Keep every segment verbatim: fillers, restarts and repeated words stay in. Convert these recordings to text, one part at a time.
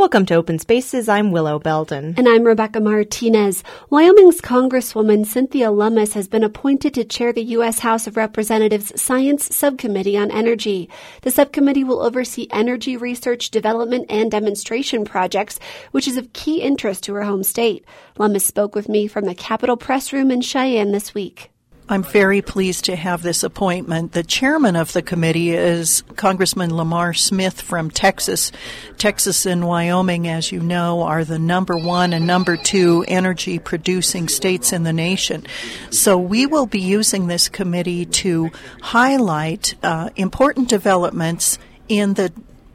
Welcome to Open Spaces. I'm Willow Belden. And I'm Rebecca Martinez. Wyoming's Congresswoman Cynthia Lummis has been appointed to chair the U S House of Representatives Science Subcommittee on Energy. The subcommittee will oversee energy research, development, and demonstration projects, which is of key interest to her home state. Lummis spoke with me from the Capitol Press Room in Cheyenne this week. I'm very pleased to have this appointment. The chairman of the committee is Congressman Lamar Smith from Texas. Texas and Wyoming, as you know, are the number one and number two energy producing states in the nation. So we will be using this committee to highlight uh, important developments in the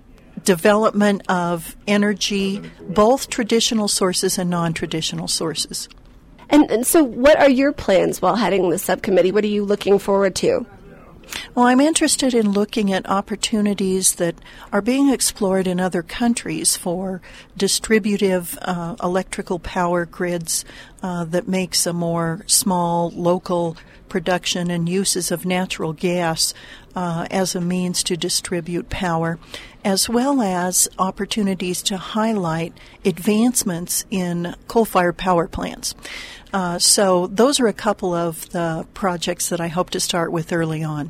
development of energy, both traditional sources and non-traditional sources. And, and so what are your plans while heading the subcommittee? What are you looking forward to? Well, I'm interested in looking at opportunities that are being explored in other countries for distributive uh, electrical power grids uh, that makes a more small local production and uses of natural gas uh, as a means to distribute power, as well as opportunities to highlight advancements in coal-fired power plants. Uh, so those are a couple of the projects that I hope to start with early on.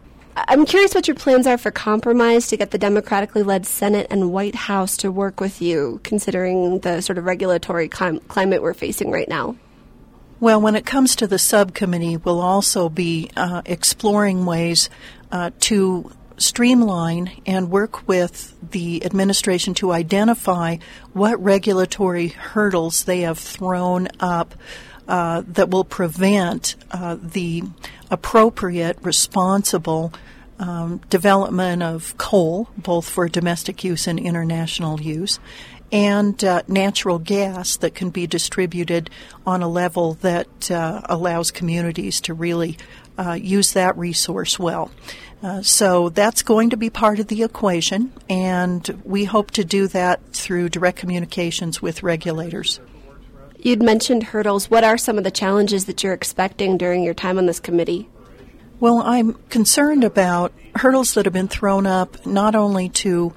I'm curious what your plans are for compromise to get the democratically led Senate and White House to work with you, considering the sort of regulatory clim- climate we're facing right now. Well, when it comes to the subcommittee, we'll also be uh, exploring ways uh, to streamline and work with the administration to identify what regulatory hurdles they have thrown up uh, that will prevent uh, the appropriate, responsible um, development of coal, both for domestic use and international use, and uh, natural gas that can be distributed on a level that uh, allows communities to really uh, use that resource well. Uh, so that's going to be part of the equation, and we hope to do that through direct communications with regulators. You'd mentioned hurdles. What are some of the challenges that you're expecting during your time on this committee? Well, I'm concerned about hurdles that have been thrown up not only to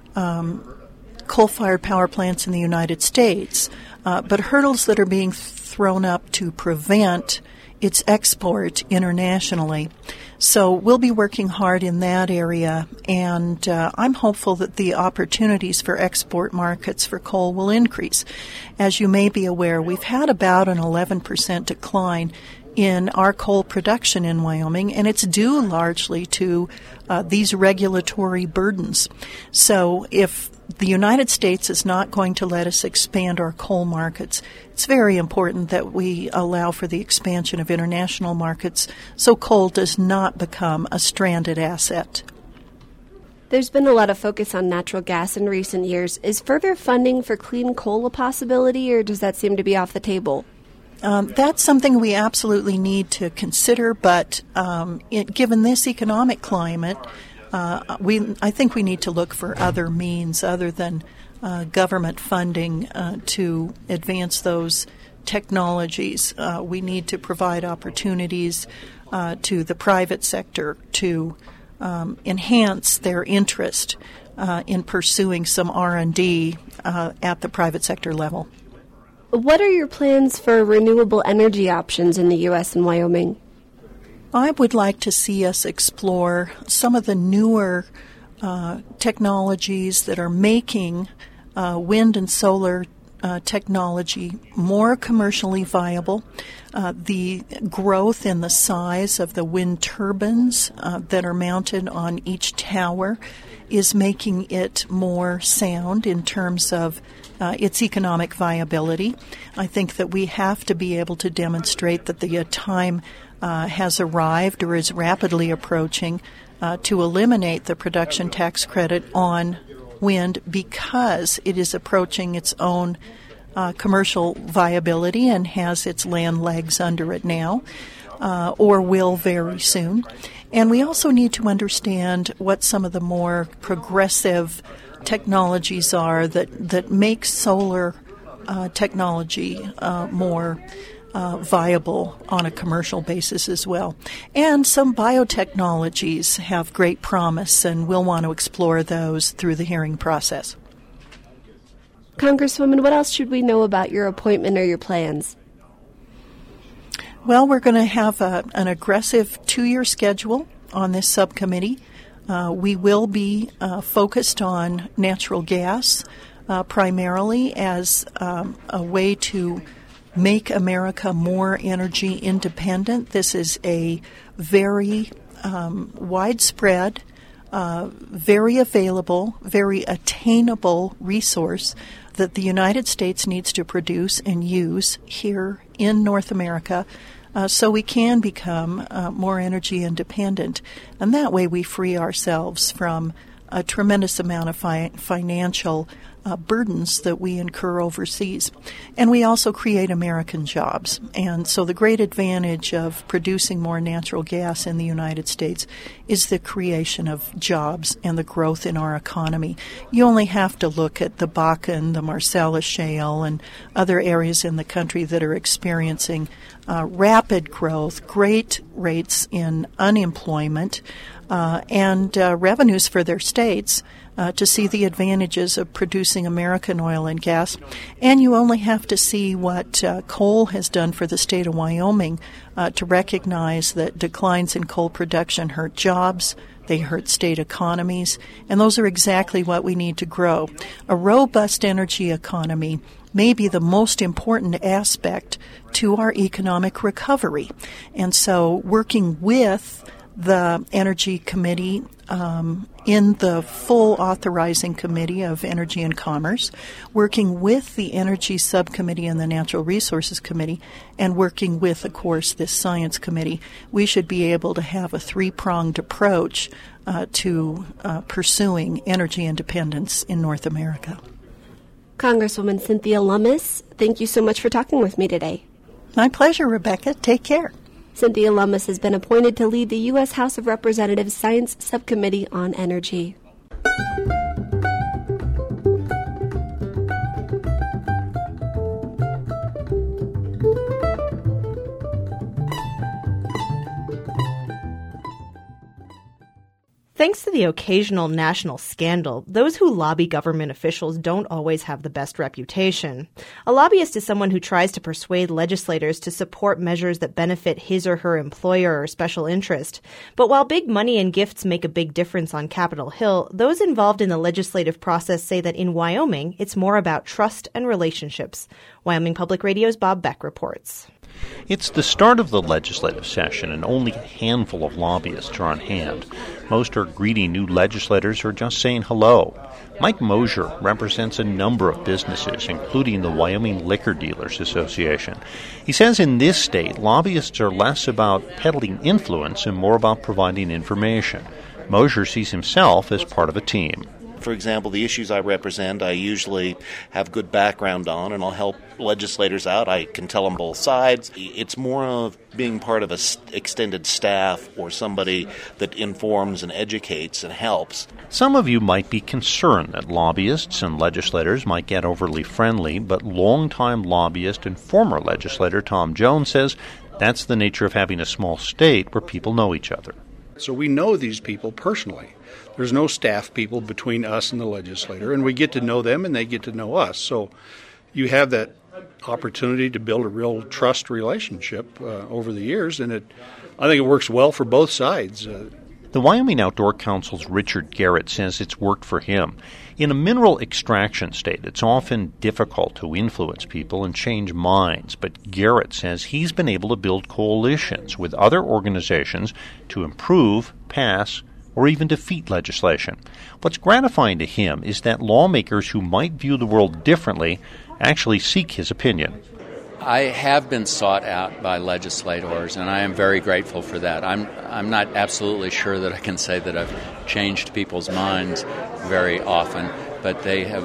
um, coal-fired power plants in the United States, uh, but hurdles that are being thrown up to prevent its export internationally. So we'll be working hard in that area, and uh, I'm hopeful that the opportunities for export markets for coal will increase. As you may be aware, we've had about an eleven percent decline in our coal production in Wyoming, and it's due largely to uh, these regulatory burdens. So if the United States is not going to let us expand our coal markets, it's very important that we allow for the expansion of international markets so coal does not become a stranded asset. There's been a lot of focus on natural gas in recent years. Is further funding for clean coal a possibility, or does that seem to be off the table? Um, that's something we absolutely need to consider, but um, it, given this economic climate, uh, we I think we need to look for other means other than uh, government funding uh, to advance those technologies. Uh, we need to provide opportunities uh, to the private sector to um, enhance their interest uh, in pursuing some R and D uh, at the private sector level. What are your plans for renewable energy options in the U S and Wyoming? I would like to see us explore some of the newer uh, technologies that are making uh, wind and solar uh, technology more commercially viable. Uh, the growth in the size of the wind turbines uh, that are mounted on each tower is making it more sound in terms of uh, its economic viability. I think that we have to be able to demonstrate that the uh, time uh, has arrived or is rapidly approaching uh, to eliminate the production tax credit on wind because it is approaching its own uh, commercial viability and has its land legs under it now, uh, or will very soon. And we also need to understand what some of the more progressive technologies are that, that make solar uh, technology uh, more uh, viable on a commercial basis as well. And some biotechnologies have great promise, and we'll want to explore those through the hearing process. Congresswoman, what else should we know about your appointment or your plans? Well, we're going to have a, an aggressive two-year schedule on this subcommittee. Uh, we will be uh, focused on natural gas uh, primarily as um, a way to make America more energy independent. This is a very um, widespread, uh, very available, very attainable resource that the United States needs to produce and use here in North America uh, so we can become uh, more energy independent. And that way we free ourselves from a tremendous amount of fi- financial uh, burdens that we incur overseas. And we also create American jobs. And so the great advantage of producing more natural gas in the United States is the creation of jobs and the growth in our economy. You only have to look at the Bakken, the Marcellus Shale, and other areas in the country that are experiencing uh, rapid growth, great rates in unemployment, uh, and uh, revenues for their states uh, to see the advantages of producing American oil and gas. And you only have to see what uh, coal has done for the state of Wyoming uh, to recognize that declines in coal production hurt jobs, they hurt state economies, and those are exactly what we need to grow. A robust energy economy may be the most important aspect to our economic recovery. And so working with the Energy Committee um, in the full authorizing committee of Energy and Commerce, working with the Energy Subcommittee and the Natural Resources Committee, and working with, of course, this Science Committee, we should be able to have a three-pronged approach uh, to uh, pursuing energy independence in North America. Congresswoman Cynthia Lummis, thank you so much for talking with me today. My pleasure, Rebecca. Take care. Cynthia Lummis has been appointed to lead the U S House of Representatives Science Subcommittee on Energy. Thanks to the occasional national scandal, those who lobby government officials don't always have the best reputation. A lobbyist is someone who tries to persuade legislators to support measures that benefit his or her employer or special interest. But while big money and gifts make a big difference on Capitol Hill, those involved in the legislative process say that in Wyoming, it's more about trust and relationships. Wyoming Public Radio's Bob Beck reports. It's the start of the legislative session, and only a handful of lobbyists are on hand. Most are greeting new legislators or just saying hello. Mike Mosier represents a number of businesses, including the Wyoming Liquor Dealers Association. He says in this state, lobbyists are less about peddling influence and more about providing information. Mosier sees himself as part of a team. For example, the issues I represent, I usually have good background on, and I'll help legislators out. I can tell them both sides. It's more of being part of an extended staff or somebody that informs and educates and helps. Some of you might be concerned that lobbyists and legislators might get overly friendly, but longtime lobbyist and former legislator Tom Jones says that's the nature of having a small state where people know each other. So we know these people personally. There's no staff people between us and the legislator, and we get to know them and they get to know us. So you have that opportunity to build a real trust relationship uh, over the years, and it, I think it works well for both sides. Uh, the Wyoming Outdoor Council's Richard Garrett says it's worked for him. In a mineral extraction state, it's often difficult to influence people and change minds, but Garrett says he's been able to build coalitions with other organizations to improve, pass, or even defeat legislation. What's gratifying to him is that lawmakers who might view the world differently actually seek his opinion. I have been sought out by legislators, and I am very grateful for that. I'm I'm not absolutely sure that I can say that I've changed people's minds very often, but they have,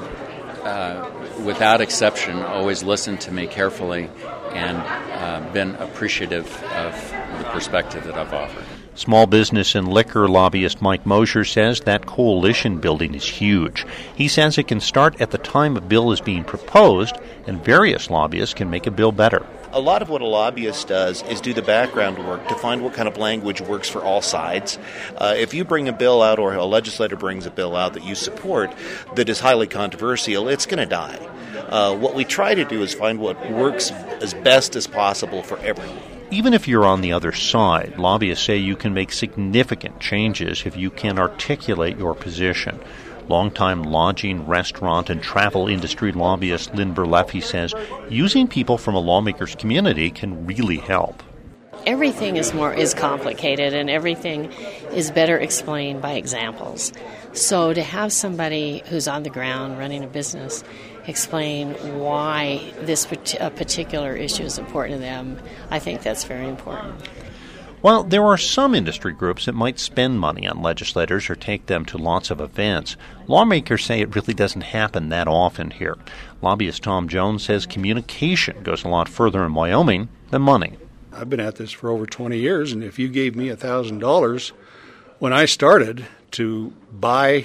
uh, without exception, always listened to me carefully and uh, been appreciative of the perspective that I've offered. Small business and liquor lobbyist Mike Mosier says that coalition building is huge. He says it can start at the time a bill is being proposed, and various lobbyists can make a bill better. A lot of what a lobbyist does is do the background work to find what kind of language works for all sides. Uh, if you bring a bill out or a legislator brings a bill out that you support that is highly controversial, it's going to die. Uh, what we try to do is find what works as best as possible for everyone. Even if you're on the other side, lobbyists say you can make significant changes if you can articulate your position. Longtime lodging, restaurant, and travel industry lobbyist Lynn Berleffi says using people from a lawmaker's community can really help. Everything is more is complicated, and everything is better explained by examples. So to have somebody who's on the ground running a business explain why this particular issue is important to them, I think that's very important. While there are some industry groups that might spend money on legislators or take them to lots of events, lawmakers say it really doesn't happen that often here. Lobbyist Tom Jones says communication goes a lot further in Wyoming than money. I've been at this for over twenty years, and if you gave me one thousand dollars when I started to buy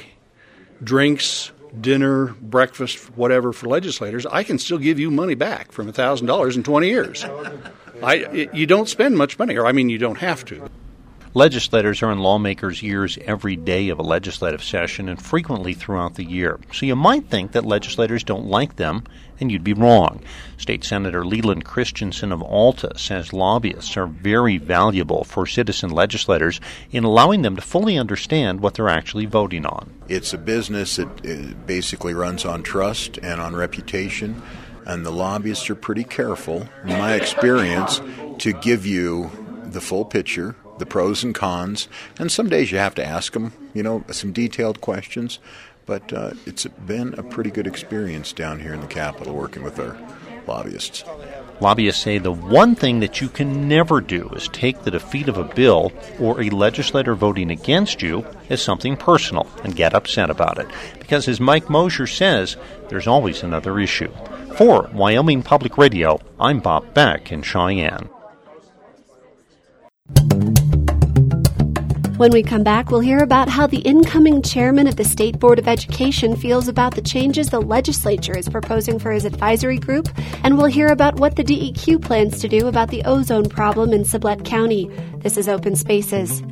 drinks, dinner, breakfast, whatever for legislators, I can still give you money back from one thousand dollars in twenty years. I, it, you don't spend much money, or I mean you don't have to. Legislators are in lawmakers' ears every day of a legislative session and frequently throughout the year. So you might think that legislators don't like them, and you'd be wrong. State Senator Leland Christensen of Alta says lobbyists are very valuable for citizen legislators in allowing them to fully understand what they're actually voting on. It's a business that basically runs on trust and on reputation, and the lobbyists are pretty careful, in my experience, to give you the full picture, the pros and cons, and some days you have to ask them, you know, some detailed questions. But uh, it's been a pretty good experience down here in the Capitol working with our lobbyists. Lobbyists say the one thing that you can never do is take the defeat of a bill or a legislator voting against you as something personal and get upset about it. Because as Mike Mosier says, there's always another issue. For Wyoming Public Radio, I'm Bob Beck in Cheyenne. When we come back, we'll hear about how the incoming chairman of the State Board of Education feels about the changes the legislature is proposing for his advisory group, and we'll hear about what the D E Q plans to do about the ozone problem in Sublette County. This is Open Spaces.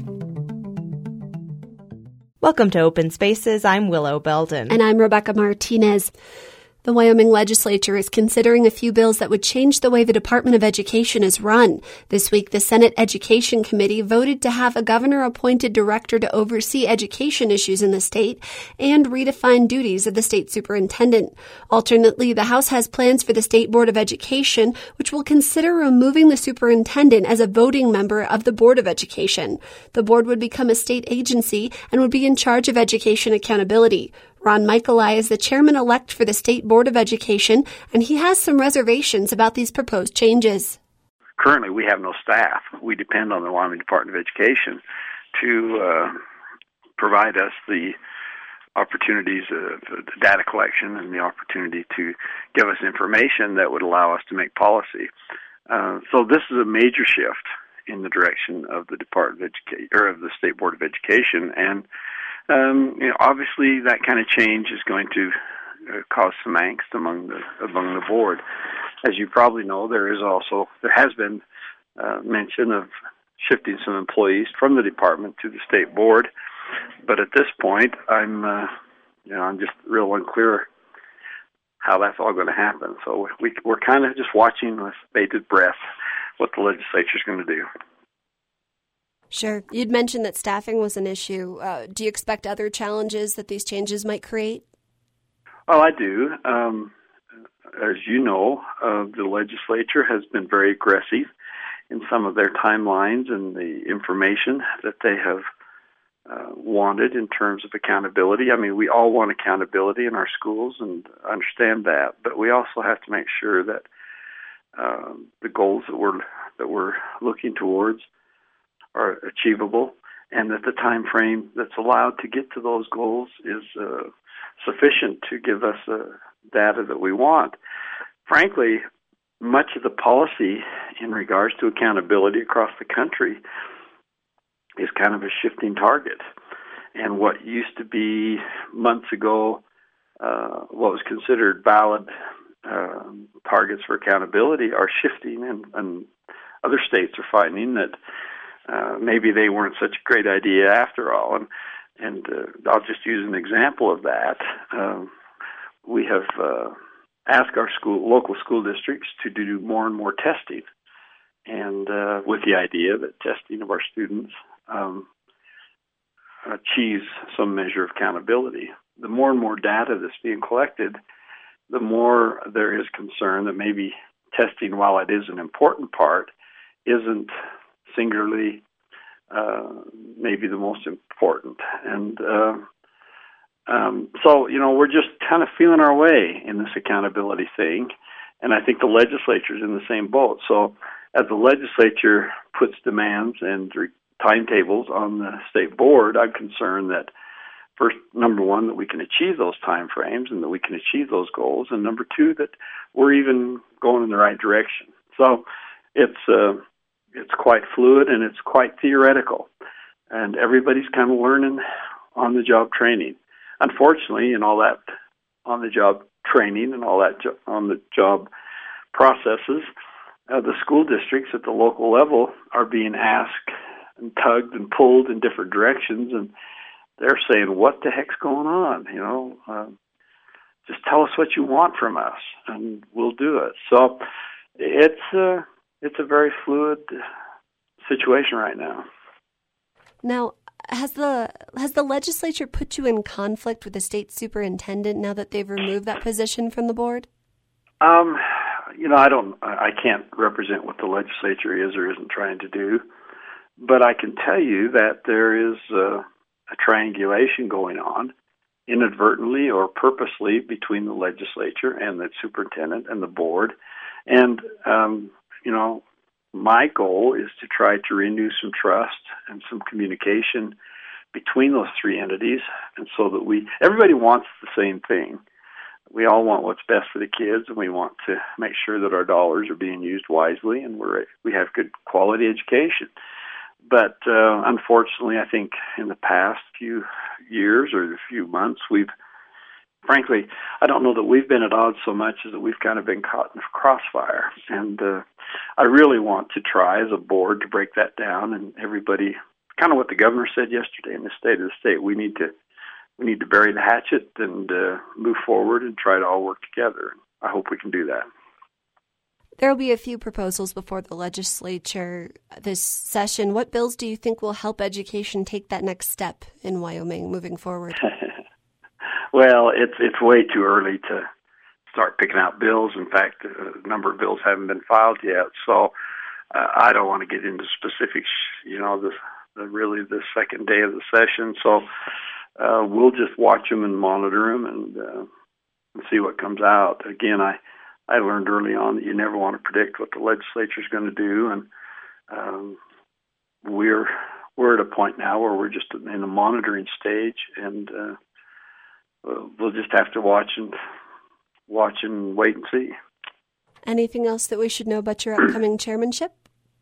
Welcome to Open Spaces. I'm Willow Belden. And I'm Rebecca Martinez. The Wyoming legislature is considering a few bills that would change the way the Department of Education is run. This week, the Senate Education Committee voted to have a governor-appointed director to oversee education issues in the state and redefine duties of the state superintendent. Alternately, the House has plans for the State Board of Education, which will consider removing the superintendent as a voting member of the Board of Education. The board would become a state agency and would be in charge of education accountability. Ron Michaeli is the chairman-elect for the State Board of Education, and he has some reservations about these proposed changes. Currently, we have no staff. We depend on the Wyoming Department of Education to uh, provide us the opportunities of the data collection and the opportunity to give us information that would allow us to make policy. Uh, so this is a major shift in the direction of the Department of Education, or of the State Board of Education, and Um, you know, obviously, that kind of change is going to uh, cause some angst among the among the board. As you probably know, there is also there has been uh, mention of shifting some employees from the department to the state board, but at this point, I'm uh, you know I'm just real unclear how that's all going to happen. So we we're kind of just watching with bated breath what the legislature is going to do. Sure. You'd mentioned that staffing was an issue. Uh, do you expect other challenges that these changes might create? Oh, I do. Um, as you know, uh, the legislature has been very aggressive in some of their timelines and the information that they have uh, wanted in terms of accountability. I mean, we all want accountability in our schools, and understand that, but we also have to make sure that uh, the goals that we're that we're looking towards are achievable, and that the time frame that's allowed to get to those goals is uh, sufficient to give us the uh, data that we want. Frankly, much of the policy in regards to accountability across the country is kind of a shifting target. And what used to be months ago uh, what was considered valid uh, targets for accountability are shifting, and, and other states are finding that Uh, maybe they weren't such a great idea after all. And, and uh, I'll just use an example of that. Um, we have uh, ask our school, local school districts to do more and more testing, and uh, with the idea that testing of our students um, achieves some measure of accountability. The more and more data that's being collected, the more there is concern that maybe testing, while it is an important part, isn't singularly uh, maybe the most important. And uh, um, so, you know, we're just kind of feeling our way in this accountability thing, and I think the legislature's in the same boat. So as the legislature puts demands and re- timetables on the state board, I'm concerned that first, number one, that we can achieve those time frames and that we can achieve those goals, and number two, that we're even going in the right direction. So it's uh, it's quite fluid and it's quite theoretical, and everybody's kind of learning on-the-job training. Unfortunately, in all that on-the-job training and all that jo- on-the-job processes, uh, the school districts at the local level are being asked and tugged and pulled in different directions, and they're saying, what the heck's going on? You know, uh, just tell us what you want from us, and we'll do it. So it's uh, it's a very fluid situation right now. Now, has the has the legislature put you in conflict with the state superintendent now that they've removed that position from the board? Um, you know, I don't, I can't represent what the legislature is or isn't trying to do, but I can tell you that there is uh, a triangulation going on, inadvertently or purposely, between the legislature and the superintendent and the board. And, um, you know, my goal is to try to renew some trust and some communication between those three entities, and so that we, everybody wants the same thing. We all want what's best for the kids, and we want to make sure that our dollars are being used wisely and we're, we have good quality education. But uh, unfortunately, I think in the past few years or a few months, we've, frankly, I don't know that we've been at odds so much as that we've kind of been caught in the crossfire. And uh, I really want to try as a board to break that down, and everybody, kind of what the governor said yesterday in the State of the State, we need to we need to bury the hatchet and uh, move forward and try to all work together. I hope we can do that. There will be a few proposals before the legislature this session. What bills do you think will help education take that next step in Wyoming moving forward? Well, it's it's way too early to start picking out bills. In fact, a number of bills haven't been filed yet, so uh, I don't want to get into specifics. You know, the, the really the second day of the session. So uh, we'll just watch them and monitor them and, uh, and see what comes out. Again, I. I learned early on that you never want to predict what the legislature is going to do, and um, we're we're at a point now where we're just in a monitoring stage, and uh, we'll just have to watch and watch and wait and see. Anything else that we should know about your upcoming chairmanship?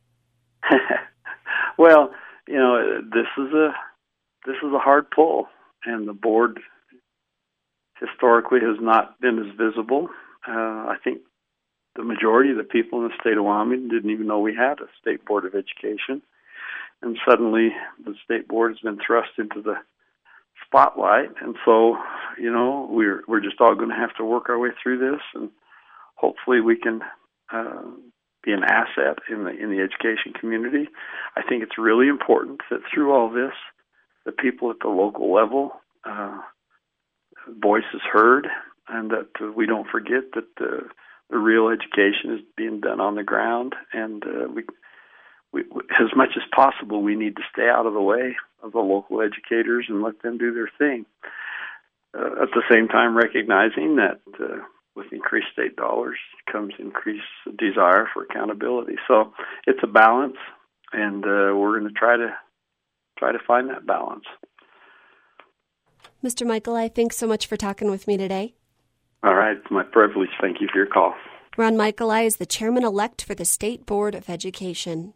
Well, you know, this is a this is a hard pull, and the board historically has not been as visible. Uh, I think the majority of the people in the state of Wyoming didn't even know we had a state board of education. And suddenly the state board has been thrust into the spotlight. And so, you know, we're we're just all going to have to work our way through this, and hopefully we can uh, be an asset in the in the education community. I think it's really important that through all this, the people at the local level uh, voice is heard, and that uh, we don't forget that uh, the real education is being done on the ground. And uh, we, we, as much as possible, we need to stay out of the way of the local educators and let them do their thing. Uh, at the same time, recognizing that uh, with increased state dollars comes increased desire for accountability. So it's a balance, and uh, we're going to try to try to find that balance. Mister Michaeli, thanks so much for talking with me today. All right. It's my privilege. Thank you for your call. Ron Michaeli is the chairman-elect for the State Board of Education.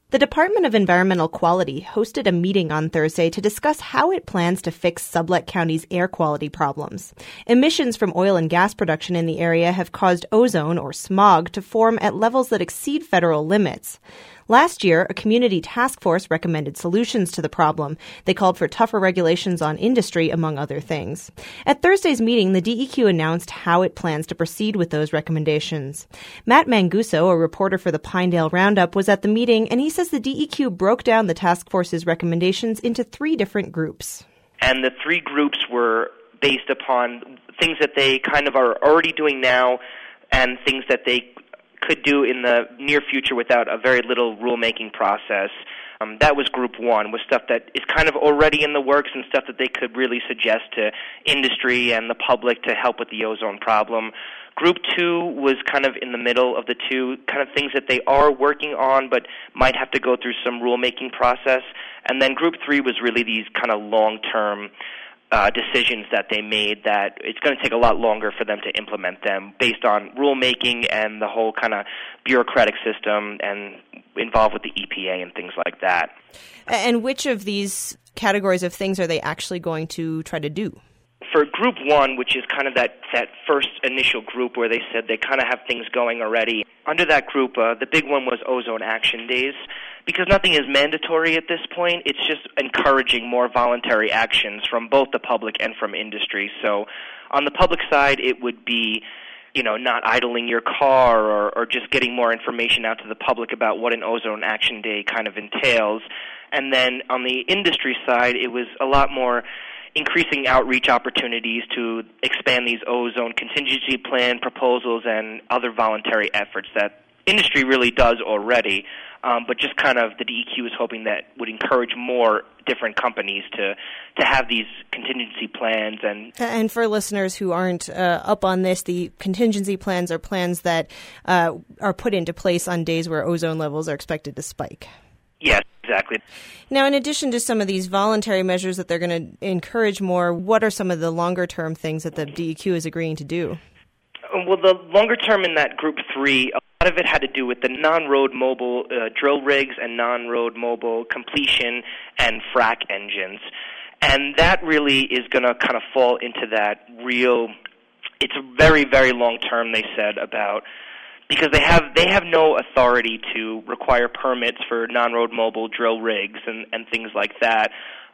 The Department of Environmental Quality hosted a meeting on Thursday to discuss how it plans to fix Sublette County's air quality problems. Emissions from oil and gas production in the area have caused ozone, or smog, to form at levels that exceed federal limits. Last year, a community task force recommended solutions to the problem. They called for tougher regulations on industry, among other things. At Thursday's meeting, the D E Q announced how it plans to proceed with those recommendations. Matt Manguso, a reporter for the Pinedale Roundup, was at the meeting, and he says the D E Q broke down the task force's recommendations into three different groups. And the three groups were based upon things that they kind of are already doing now and things that they could do in the near future without a very little rulemaking process. Um, that was group one, was stuff that is kind of already in the works and stuff that they could really suggest to industry and the public to help with the ozone problem. Group two was kind of in the middle of the two, kind of things that they are working on but might have to go through some rulemaking process. And then group three was really these kind of long-term Uh, decisions that they made that it's going to take a lot longer for them to implement them based on rulemaking and the whole kind of bureaucratic system and involved with the E P A and things like that. And which of these categories of things are they actually going to try to do? For group one, which is kind of that, that first initial group where they said they kind of have things going already, under that group, uh, the big one was Ozone Action Days. Because nothing is mandatory at this point, it's just encouraging more voluntary actions from both the public and from industry. So on the public side, it would be, you know, not idling your car or, or just getting more information out to the public about what an Ozone Action Day kind of entails. And then on the industry side, it was a lot more increasing outreach opportunities to expand these ozone contingency plan proposals and other voluntary efforts that industry really does already, um, but just kind of the D E Q is hoping that would encourage more different companies to to have these contingency plans. And and for listeners who aren't uh, up on this, the contingency plans are plans that uh, are put into place on days where ozone levels are expected to spike. Yes, exactly. Now, in addition to some of these voluntary measures that they're going to encourage more, what are some of the longer-term things that the D E Q is agreeing to do? Well, the longer term in that group three, a lot of it had to do with the non-road mobile uh, drill rigs and non-road mobile completion and frac engines. And that really is going to kind of fall into that real, it's very, very long term, they said, about because they have they have no authority to require permits for non-road mobile drill rigs and, and things like that.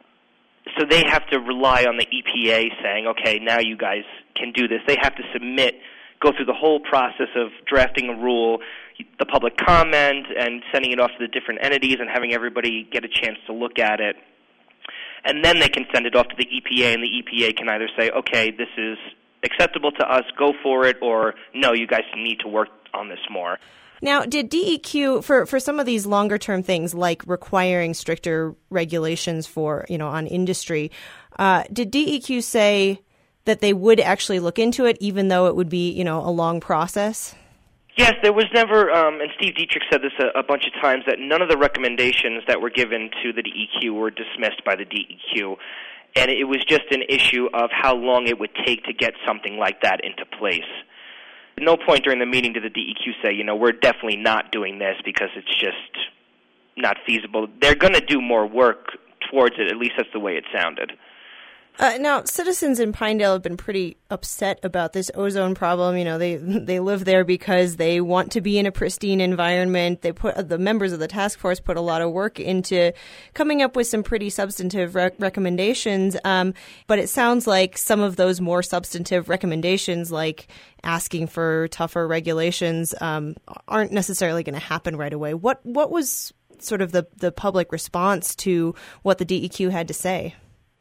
So they have to rely on the E P A saying, okay, now you guys can do this. They have to submit, go through the whole process of drafting a rule, the public comment, and sending it off to the different entities and having everybody get a chance to look at it. And then they can send it off to the E P A, and the E P A can either say, okay, this is acceptable to us, go for it, or no, you guys need to work on this more. Now, did D E Q, for, for some of these longer-term things like requiring stricter regulations for, you know, on industry, uh, did D E Q say that they would actually look into it even though it would be, you know, a long process? Yes, there was never, um, and Steve Dietrich said this a, a bunch of times, that none of the recommendations that were given to the D E Q were dismissed by the D E Q. And it was just an issue of how long it would take to get something like that into place. At no point during the meeting did the D E Q say, you know, we're definitely not doing this because it's just not feasible. They're going to do more work towards it, at least that's the way it sounded. Uh, now, citizens in Pinedale have been pretty upset about this ozone problem. You know, they they live there because they want to be in a pristine environment. They put the members of the task force put a lot of work into coming up with some pretty substantive rec- recommendations. Um, but it sounds like some of those more substantive recommendations, like asking for tougher regulations, um, aren't necessarily going to happen right away. What what was sort of the the public response to what the D E Q had to say?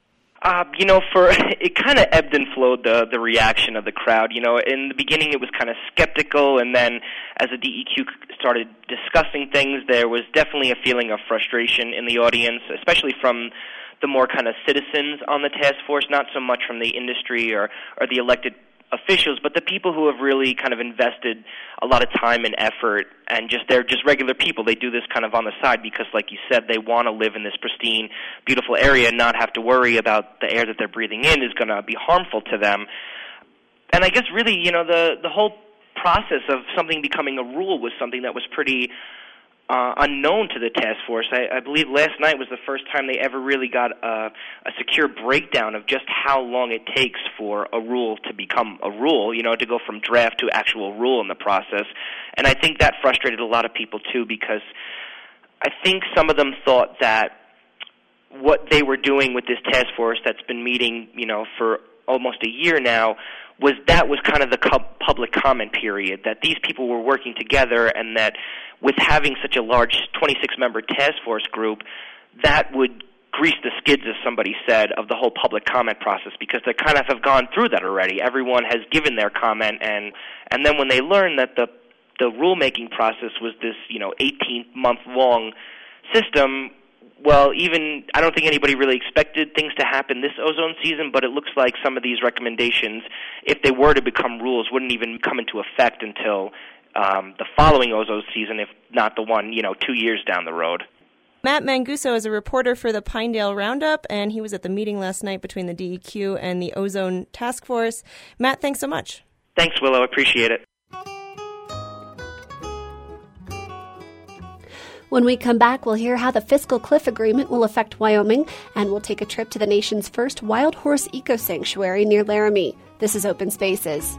Uh, you know, for it kind of ebbed and flowed, the the reaction of the crowd. You know, in the beginning it was kind of skeptical, and then as the D E Q started discussing things, there was definitely a feeling of frustration in the audience, especially from the more kind of citizens on the task force, not so much from the industry or, or the elected officials, but the people who have really kind of invested a lot of time and effort, and just they're just regular people. They do this kind of on the side because, like you said, they want to live in this pristine, beautiful area and not have to worry about the air that they're breathing in is going to be harmful to them. And I guess really, you know, the the whole process of something becoming a rule was something that was pretty uh, unknown to the task force. I, I believe last night was the first time they ever really got a, a secure breakdown of just how long it takes for a rule to become a rule, you know, to go from draft to actual rule in the process. And I think that frustrated a lot of people, too, because I think some of them thought that what they were doing with this task force that's been meeting, you know, for almost a year now, was that was kind of the public comment period, that these people were working together, and that with having such a large twenty-six member task force group, that would grease the skids, as somebody said, of the whole public comment process, because they kind of have gone through that already. Everyone has given their comment, and and then when they learn that the the rulemaking process was this, you know, eighteen-month-long system, well, even I don't think anybody really expected things to happen this ozone season, but it looks like some of these recommendations, if they were to become rules, wouldn't even come into effect until um, the following ozone season, if not the one, you know, two years down the road. Matt Manguso is a reporter for the Pinedale Roundup, and he was at the meeting last night between the D E Q and the Ozone Task Force. Matt, thanks so much. Thanks, Willow. Appreciate it. When we come back, we'll hear how the Fiscal Cliff Agreement will affect Wyoming, and we'll take a trip to the nation's first wild horse eco-sanctuary near Laramie. This is Open Spaces.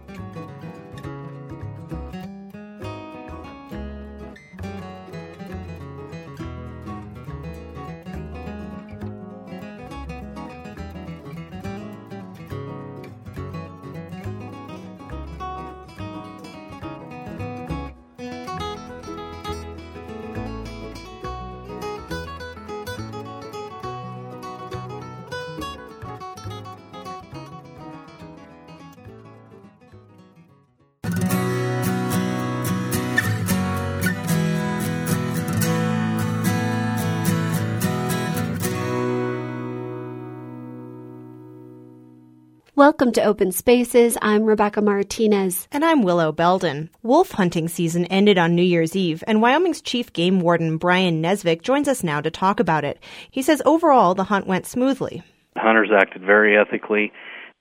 Welcome to Open Spaces. I'm Rebecca Martinez. And I'm Willow Belden. Wolf hunting season ended on New Year's Eve, and Wyoming's chief game warden, Brian Nesvik, joins us now to talk about it. He says overall the hunt went smoothly. The hunters acted very ethically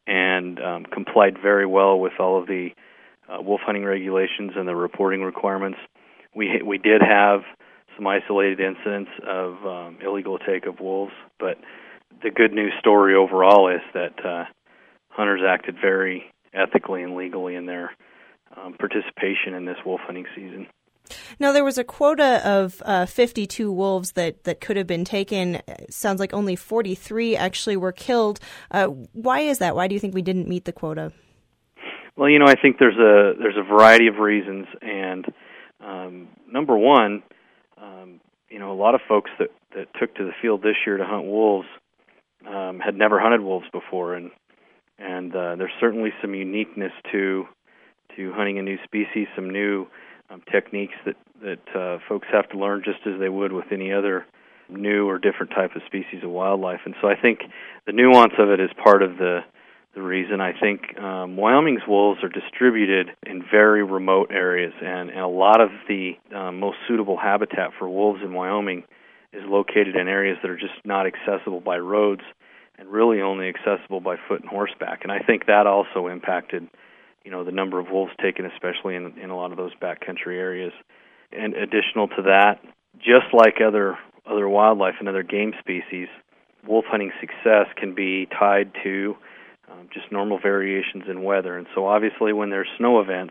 and um, complied very well with all of the uh, wolf hunting regulations and the reporting requirements. We we did have some isolated incidents of um, illegal take of wolves, but the good news story overall is that uh, hunters acted very ethically and legally in their um, participation in this wolf hunting season. Now, there was a quota of uh, fifty-two wolves that, that could have been taken. It sounds like only forty-three actually were killed. Uh, why is that? Why do you think we didn't meet the quota? Well, you know, I think there's a there's a variety of reasons, and um, number one, um, you know, a lot of folks that, that took to the field this year to hunt wolves um, had never hunted wolves before, and And uh, there's certainly some uniqueness to to hunting a new species, some new um, techniques that that uh, folks have to learn, just as they would with any other new or different type of species of wildlife. And so I think the nuance of it is part of the the reason. I think um, Wyoming's wolves are distributed in very remote areas, and, and a lot of the um, most suitable habitat for wolves in Wyoming is located in areas that are just not accessible by roads, and really only accessible by foot and horseback. And I think that also impacted, you know, the number of wolves taken, especially in, in a lot of those backcountry areas. And additional to that, just like other other wildlife and other game species, wolf hunting success can be tied to um, just normal variations in weather. And so obviously when there's snow events,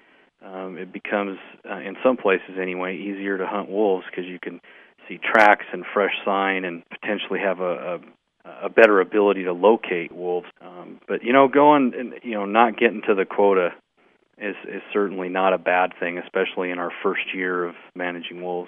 um, it becomes, uh, in some places anyway, easier to hunt wolves because you can see tracks and fresh sign and potentially have a, a a better ability to locate wolves. Um, but, you know, going and, you know, not getting to the quota is, is certainly not a bad thing, especially in our first year of managing wolves.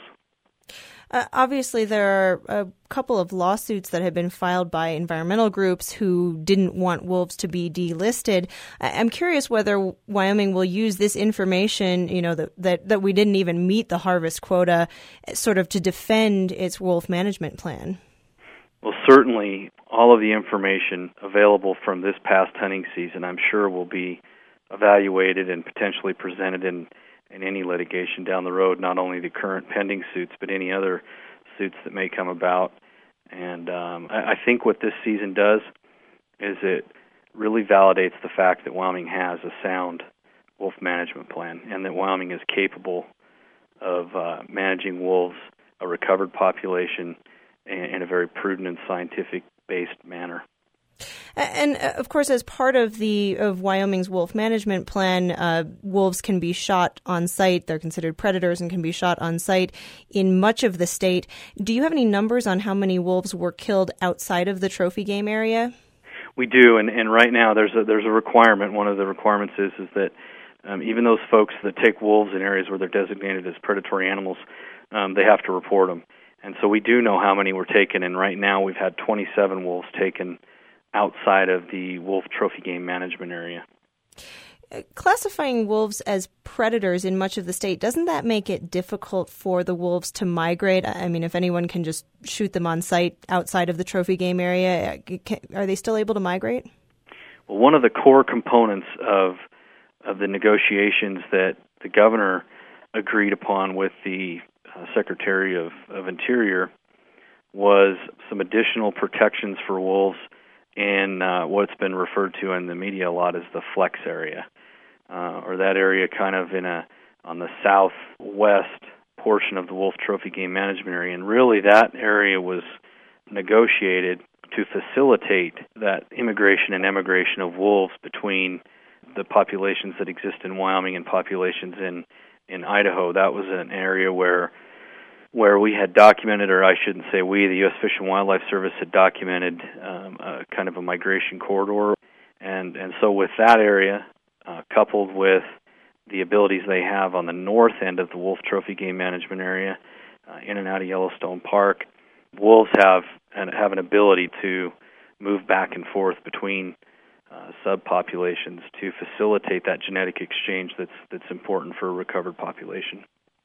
Uh, obviously, there are a couple of lawsuits that have been filed by environmental groups who didn't want wolves to be delisted. I'm curious whether Wyoming will use this information, you know, that, that, that we didn't even meet the harvest quota, sort of to defend its wolf management plan. Well, certainly all of the information available from this past hunting season, I'm sure, will be evaluated and potentially presented in, in any litigation down the road, not only the current pending suits, but any other suits that may come about. And um, I, I think what this season does is it really validates the fact that Wyoming has a sound wolf management plan and that Wyoming is capable of uh, managing wolves, a recovered population, in, in a very prudent and scientific-based manner. And uh, of course, as part of the of Wyoming's wolf management plan, uh, wolves can be shot on site. They're considered predators and can be shot on site in much of the state. Do you have any numbers on how many wolves were killed outside of the trophy game area? We do, and, and right now there's a there's a requirement. One of the requirements is is that um, even those folks that take wolves in areas where they're designated as predatory animals, um, they have to report them. And so we do know how many were taken, and right now we've had twenty-seven wolves taken outside of the wolf trophy game management area. Classifying wolves as predators in much of the state, doesn't that make it difficult for the wolves to migrate? I mean, if anyone can just shoot them on site outside of the trophy game area, are they still able to migrate? Well, one of the core components of of the negotiations that the governor agreed upon with the uh, Secretary of, of Interior was some additional protections for wolves in uh, what's been referred to in the media a lot as the flex area, uh, or that area kind of in a on the southwest portion of the wolf trophy game management area. And really that area was negotiated to facilitate that immigration and emigration of wolves between the populations that exist in Wyoming and populations in, in Idaho. That was an area where where we had documented, or I shouldn't say we, the U S Fish and Wildlife Service had documented um, a kind of a migration corridor. And, and so with that area, uh, coupled with the abilities they have on the north end of the wolf trophy game management area, uh, in and out of Yellowstone Park, wolves have and have an ability to move back and forth between uh, subpopulations to facilitate that genetic exchange that's that's important for a recovered population.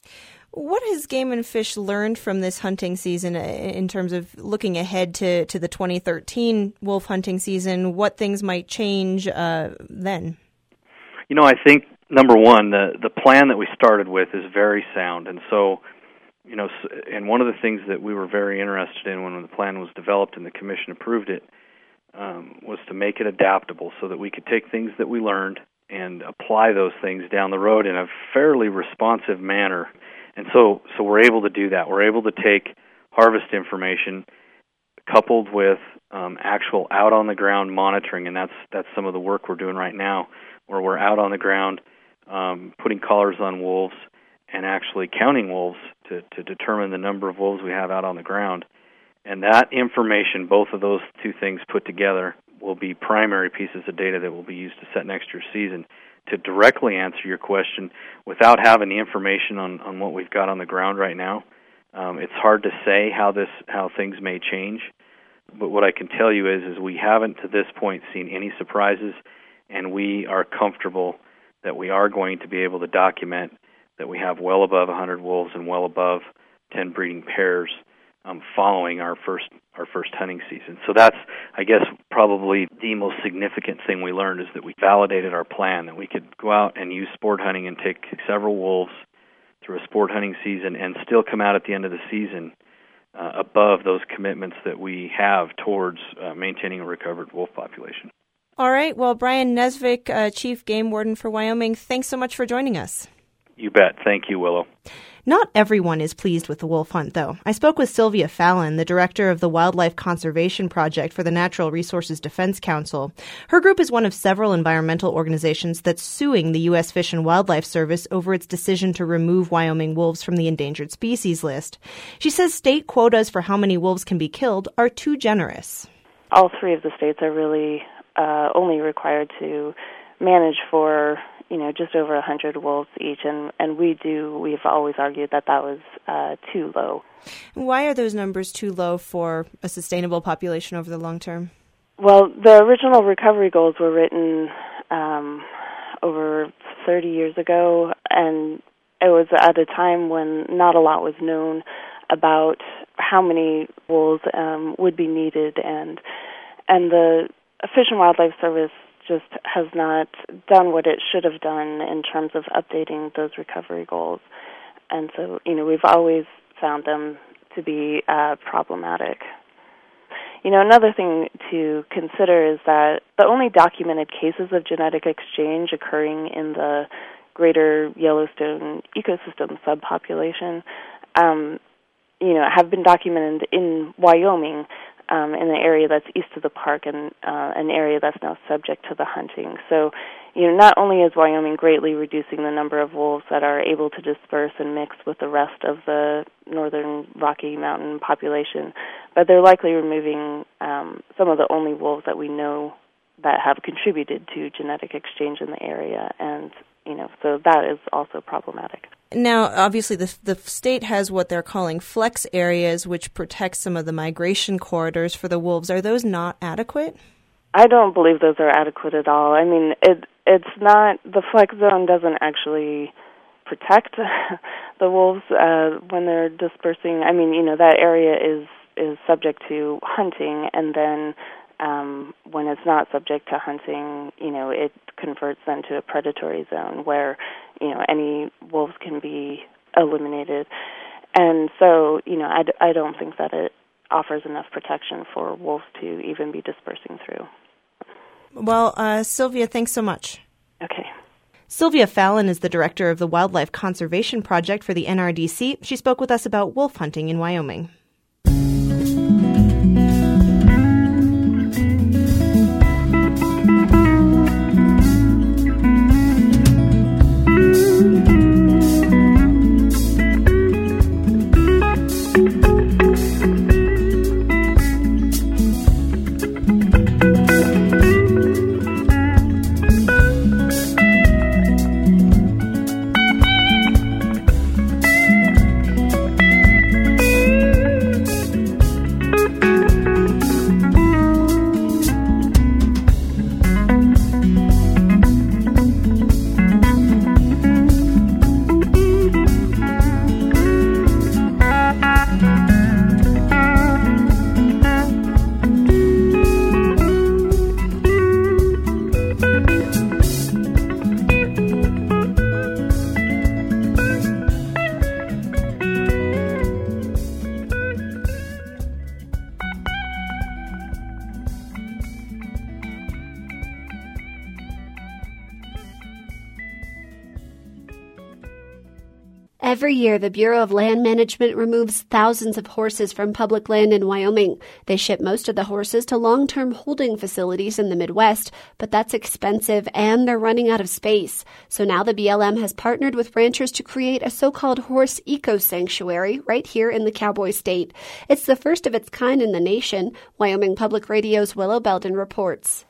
What has Game and Fish learned from this hunting season in terms of looking ahead to, to the twenty thirteen wolf hunting season? What things might change uh, then? You know, I think, number one, the, the plan that we started with is very sound. And so, you know, and one of the things that we were very interested in when the plan was developed and the commission approved it um, was to make it adaptable so that we could take things that we learned and apply those things down the road in a fairly responsive manner. And so, so we're able to do that. We're able to take harvest information coupled with um, actual out-on-the-ground monitoring, and that's that's some of the work we're doing right now, where we're out on the ground um, putting collars on wolves and actually counting wolves to, to determine the number of wolves we have out on the ground. And that information, both of those two things put together, will be primary pieces of data that will be used to set next year's season. To directly answer your question, without having the information on, on what we've got on the ground right now, um, it's hard to say how this how things may change. But what I can tell you is, is we haven't to this point seen any surprises, and we are comfortable that we are going to be able to document that we have well above one hundred wolves and well above ten breeding pairs um, following our first our first hunting season. So that's, I guess, probably the most significant thing we learned, is that we validated our plan, that we could go out and use sport hunting and take several wolves through a sport hunting season and still come out at the end of the season uh, above those commitments that we have towards uh, maintaining a recovered wolf population. All right. Well, Brian Nesvik, uh, Chief Game Warden for Wyoming, thanks so much for joining us. You bet. Thank you, Willow. Not everyone is pleased with the wolf hunt, though. I spoke with Sylvia Fallon, the director of the Wildlife Conservation Project for the Natural Resources Defense Council. Her group is one of several environmental organizations that's suing the U S Fish and Wildlife Service over its decision to remove Wyoming wolves from the endangered species list. She says state quotas for how many wolves can be killed are too generous. All three of the states are really uh, only required to manage for, you know, just over one hundred wolves each, and, and we do, we've always argued that that was uh, too low. Why are those numbers too low for a sustainable population over the long term? Well, the original recovery goals were written um, over thirty years ago, and it was at a time when not a lot was known about how many wolves um, would be needed, and and the Fish and Wildlife Service just has not done what it should have done in terms of updating those recovery goals. And so, you know, we've always found them to be uh, problematic. You know, another thing to consider is that the only documented cases of genetic exchange occurring in the greater Yellowstone ecosystem subpopulation, um, you know, have been documented in Wyoming, um, in the area that's east of the park, and uh, an area that's now subject to the hunting. So, you know, not only is Wyoming greatly reducing the number of wolves that are able to disperse and mix with the rest of the northern Rocky Mountain population, but they're likely removing um, some of the only wolves that we know that have contributed to genetic exchange in the area, and you know, so that is also problematic. Now, obviously, the the state has what they're calling flex areas, which protect some of the migration corridors for the wolves. Are those not adequate? I don't believe those are adequate at all. I mean, it it's not, the flex zone doesn't actually protect the wolves uh, when they're dispersing. I mean, you know, that area is is subject to hunting, and then um, when it's not subject to hunting, you know, it converts then to a predatory zone where, you know, any wolves can be eliminated. And so, you know, I, d- I don't think that it offers enough protection for wolves to even be dispersing through. Well, uh, Sylvia, thanks so much. Okay. Sylvia Fallon is the director of the Wildlife Conservation Project for the N R D C. She spoke with us about wolf hunting in Wyoming. Every year, the Bureau of Land Management removes thousands of horses from public land in Wyoming. They ship most of the horses to long-term holding facilities in the Midwest, but that's expensive and they're running out of space. So now the B L M has partnered with ranchers to create a so-called horse eco-sanctuary right here in the Cowboy State. It's the first of its kind in the nation. Wyoming Public Radio's Willow Belden reports.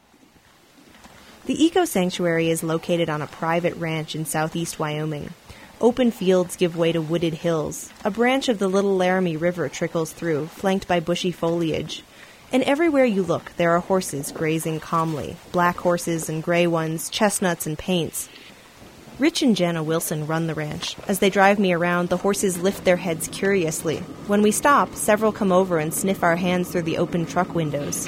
The eco-sanctuary is located on a private ranch in southeast Wyoming. Open fields give way to wooded hills. A branch of the Little Laramie River trickles through, flanked by bushy foliage. And everywhere you look, there are horses grazing calmly. Black horses and gray ones, chestnuts and paints. Rich and Jana Wilson run the ranch. As they drive me around, the horses lift their heads curiously. When we stop, several come over and sniff our hands through the open truck windows.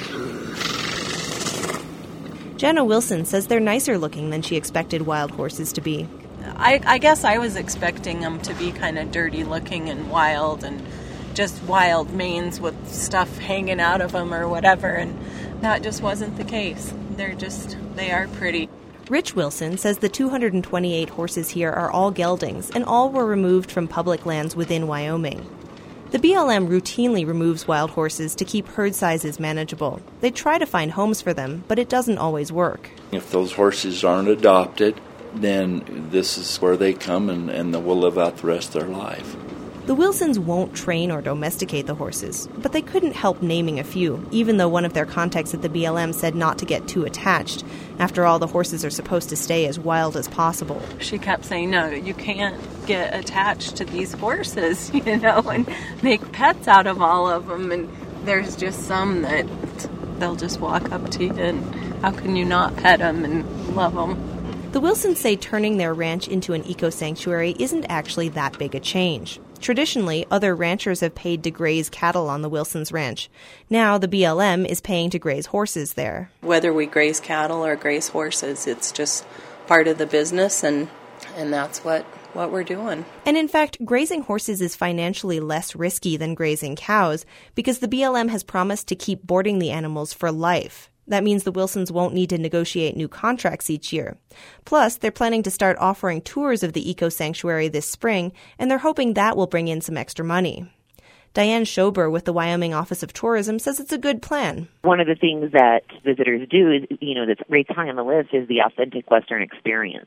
Jana Wilson says they're nicer looking than she expected wild horses to be. I, I guess I was expecting them to be kind of dirty looking and wild and just wild manes with stuff hanging out of them or whatever, and that just wasn't the case. They're just, they are pretty. Rich Wilson says the two hundred twenty-eight horses here are all geldings, and all were removed from public lands within Wyoming. The B L M routinely removes wild horses to keep herd sizes manageable. They try to find homes for them, but it doesn't always work. If those horses aren't adopted, then this is where they come and, and will live out the rest of their life. The Wilsons won't train or domesticate the horses, but they couldn't help naming a few, even though one of their contacts at the B L M said not to get too attached. After all, the horses are supposed to stay as wild as possible. She kept saying, no, you can't get attached to these horses, you know, and make pets out of all of them. And there's just some that they'll just walk up to you, and how can you not pet them and love them? The Wilsons say turning their ranch into an eco-sanctuary isn't actually that big a change. Traditionally, other ranchers have paid to graze cattle on the Wilsons' ranch. Now, the B L M is paying to graze horses there. Whether we graze cattle or graze horses, it's just part of the business, and and that's what, what we're doing. And in fact, grazing horses is financially less risky than grazing cows because the B L M has promised to keep boarding the animals for life. That means the Wilsons won't need to negotiate new contracts each year. Plus, they're planning to start offering tours of the eco-sanctuary this spring, and they're hoping that will bring in some extra money. Diane Schober with the Wyoming Office of Tourism says it's a good plan. One of the things that visitors do is, you know, that's rates high on the list is the authentic Western experience.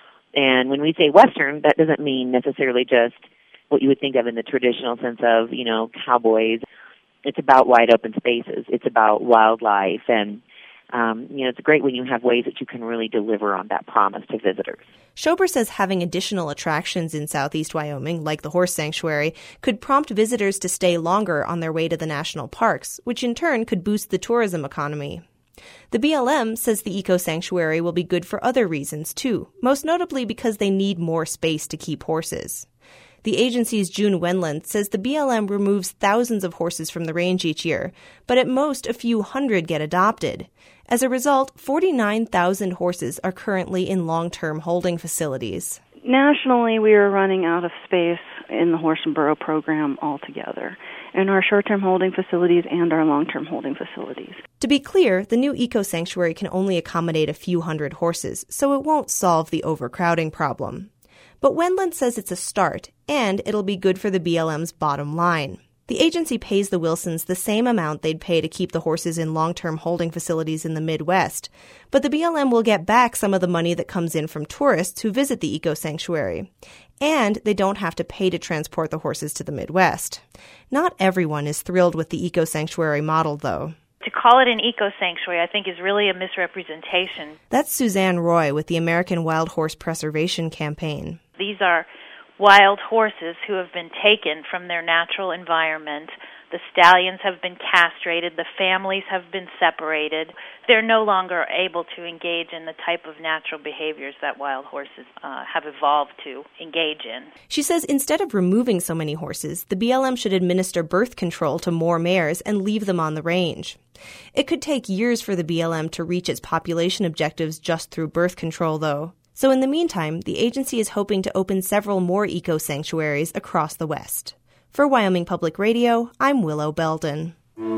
And when we say Western, that doesn't mean necessarily just what you would think of in the traditional sense of, you know, cowboys. It's about wide open spaces. It's about wildlife. And, um, you know, it's great when you have ways that you can really deliver on that promise to visitors. Schober says having additional attractions in southeast Wyoming, like the horse sanctuary, could prompt visitors to stay longer on their way to the national parks, which in turn could boost the tourism economy. The B L M says the eco-sanctuary will be good for other reasons, too, most notably because they need more space to keep horses. The agency's June Wendland says the B L M removes thousands of horses from the range each year, but at most a few hundred get adopted. As a result, forty-nine thousand horses are currently in long-term holding facilities. Nationally, we are running out of space in the horse and burro program altogether, in our short-term holding facilities and our long-term holding facilities. To be clear, the new eco-sanctuary can only accommodate a few hundred horses, so it won't solve the overcrowding problem. But Wendland says it's a start, and it'll be good for the B L M's bottom line. The agency pays the Wilsons the same amount they'd pay to keep the horses in long-term holding facilities in the Midwest, but the B L M will get back some of the money that comes in from tourists who visit the eco-sanctuary. And they don't have to pay to transport the horses to the Midwest. Not everyone is thrilled with the eco-sanctuary model, though. To call it an eco-sanctuary, I think, is really a misrepresentation. That's Suzanne Roy with the American Wild Horse Preservation Campaign. These are wild horses who have been taken from their natural environment. The stallions have been castrated. The families have been separated. They're no longer able to engage in the type of natural behaviors that wild horses uh, have evolved to engage in. She says instead of removing so many horses, the B L M should administer birth control to more mares and leave them on the range. It could take years for the B L M to reach its population objectives just through birth control, though. So in the meantime, the agency is hoping to open several more eco-sanctuaries across the West. For Wyoming Public Radio, I'm Willow Belden.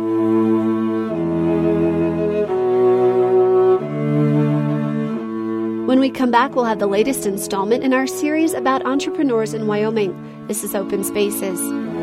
When we come back, we'll have the latest installment in our series about entrepreneurs in Wyoming. This is Open Spaces.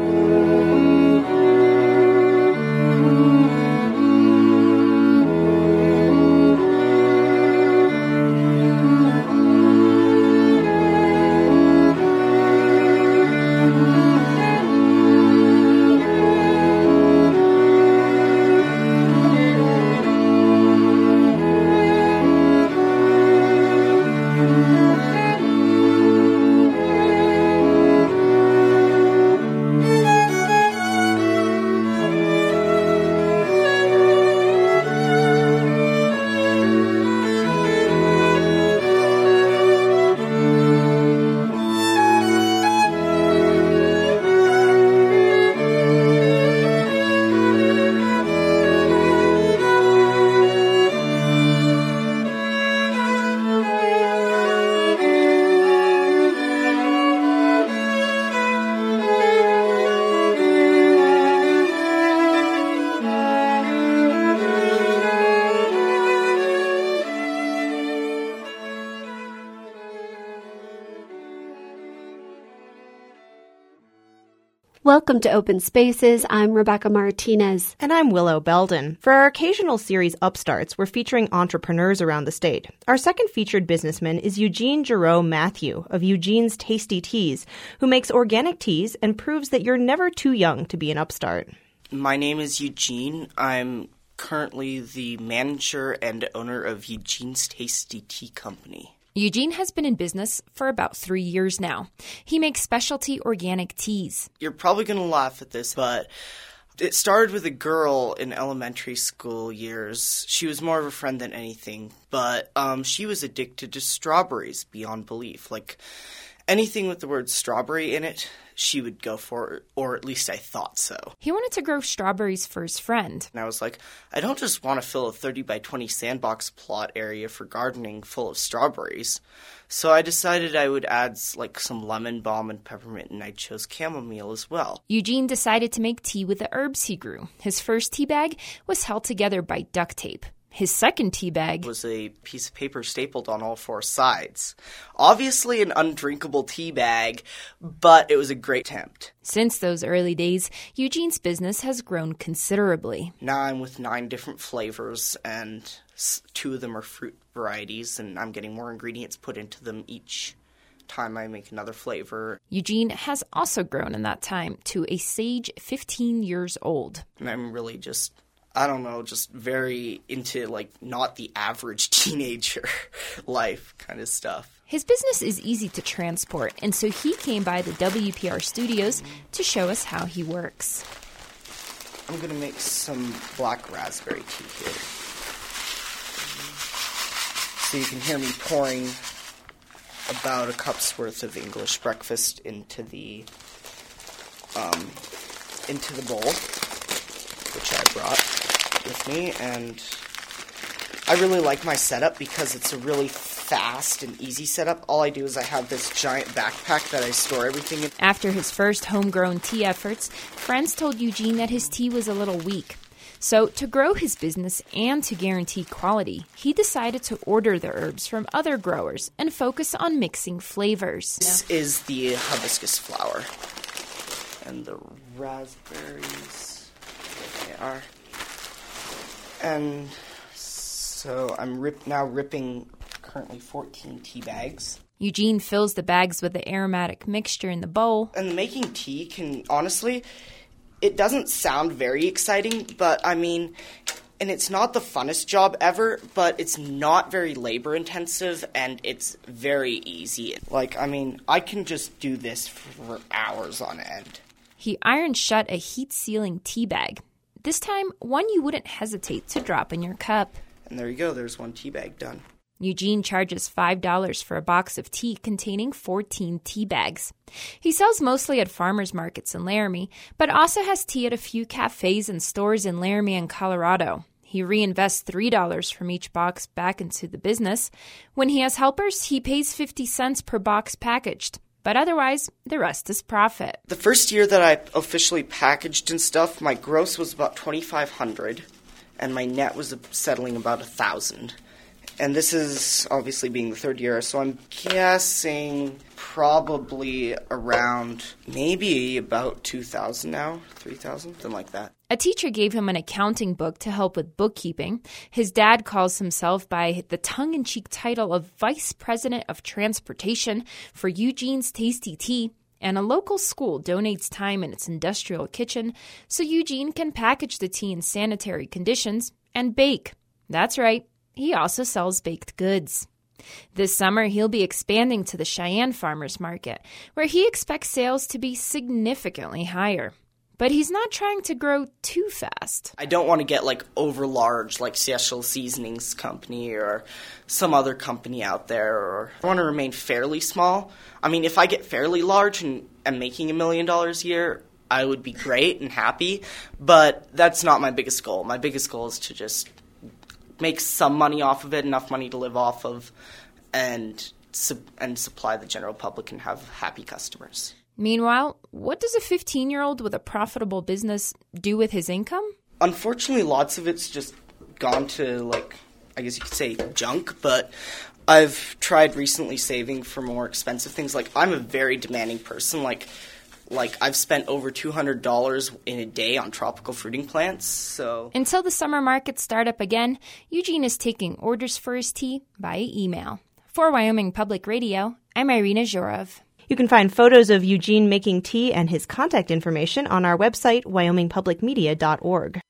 Welcome to Open Spaces. I'm Rebecca Martinez. And I'm Willow Belden. For our occasional series Upstarts, we're featuring entrepreneurs around the state. Our second featured businessman is Eugene Giroux Matthew of Eugene's Tasty Teas, who makes organic teas and proves that you're never too young to be an upstart. My name is Eugene. I'm currently the manager and owner of Eugene's Tasty Tea Company. Eugene has been in business for about three years now. He makes specialty organic teas. You're probably going to laugh at this, but it started with a girl in elementary school years. She was more of a friend than anything, but um, she was addicted to strawberries beyond belief. Like anything with the word strawberry in it, she would go for it, or at least I thought so. He wanted to grow strawberries for his friend. And I was like, I don't just want to fill a thirty by twenty sandbox plot area for gardening full of strawberries. So I decided I would add like some lemon balm and peppermint, and I chose chamomile as well. Eugene decided to make tea with the herbs he grew. His first tea bag was held together by duct tape. His second tea bag was a piece of paper stapled on all four sides. Obviously an undrinkable tea bag, but it was a great attempt. Since those early days, Eugene's business has grown considerably. Now I'm with nine different flavors, and two of them are fruit varieties, and I'm getting more ingredients put into them each time I make another flavor. Eugene has also grown in that time to a sage fifteen years old. And I'm really just... I don't know, just very into, like, not the average teenager life kind of stuff. His business is easy to transport, and so he came by the W P R studios to show us how he works. I'm going to make some black raspberry tea here. So you can hear me pouring about a cup's worth of English breakfast into the, um, into the bowl, which I brought with me, and I really like my setup because it's a really fast and easy setup. All I do is I have this giant backpack that I store everything in. After his first homegrown tea efforts, friends told Eugene that his tea was a little weak. So to grow his business and to guarantee quality, he decided to order the herbs from other growers and focus on mixing flavors. This is the hibiscus flower, and the raspberries, there they are. And so I'm rip- now ripping currently fourteen tea bags. Eugene fills the bags with the aromatic mixture in the bowl. And making tea can, honestly, it doesn't sound very exciting, but I mean, and it's not the funnest job ever, but it's not very labor intensive and it's very easy. Like, I mean, I can just do this for hours on end. He ironed shut a heat-sealing tea bag. This time, one you wouldn't hesitate to drop in your cup. And there you go, there's one tea bag done. Eugene charges five dollars for a box of tea containing fourteen tea bags. He sells mostly at farmers markets in Laramie, but also has tea at a few cafes and stores in Laramie and Colorado. He reinvests three dollars from each box back into the business. When he has helpers, he pays fifty cents per box packaged. But otherwise, the rest is profit. The first year that I officially packaged and stuff, my gross was about twenty-five hundred dollars, and my net was settling about one thousand dollars. And this is obviously being the third year, so I'm guessing probably around maybe about two thousand now, three thousand, something like that. A teacher gave him an accounting book to help with bookkeeping. His dad calls himself by the tongue-in-cheek title of Vice President of Transportation for Eugene's Tasty Tea, and a local school donates time in its industrial kitchen so Eugene can package the tea in sanitary conditions and bake. That's right. He also sells baked goods. This summer, he'll be expanding to the Cheyenne Farmers Market, where he expects sales to be significantly higher. But he's not trying to grow too fast. I don't want to get, like, over large, like Seattle Seasonings Company or some other company out there. Or I want to remain fairly small. I mean, if I get fairly large and am making a million dollars a year, I would be great and happy. But that's not my biggest goal. My biggest goal is to just make some money off of it, enough money to live off of, and su- and supply the general public and have happy customers. Meanwhile, what does a fifteen-year-old with a profitable business do with his income? Unfortunately, lots of it's just gone to, like, I guess you could say junk, but I've tried recently saving for more expensive things. Like, I'm a very demanding person. Like, Like, I've spent over two hundred dollars in a day on tropical fruiting plants, so... Until the summer markets start up again, Eugene is taking orders for his tea via email. For Wyoming Public Radio, I'm Irina Zhorov. You can find photos of Eugene making tea and his contact information on our website, wyoming public media dot org.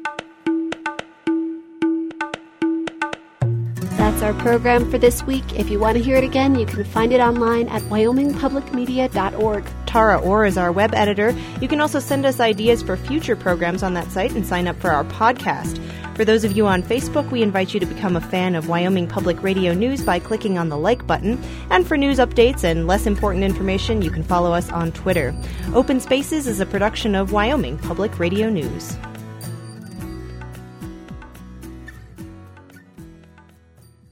That's our program for this week. If you want to hear it again, you can find it online at wyoming public media dot org. Tara Orr is our web editor. You can also send us ideas for future programs on that site and sign up for our podcast. For those of you on Facebook, we invite you to become a fan of Wyoming Public Radio News by clicking on the like button. And for news updates and less important information, you can follow us on Twitter. Open Spaces is a production of Wyoming Public Radio News.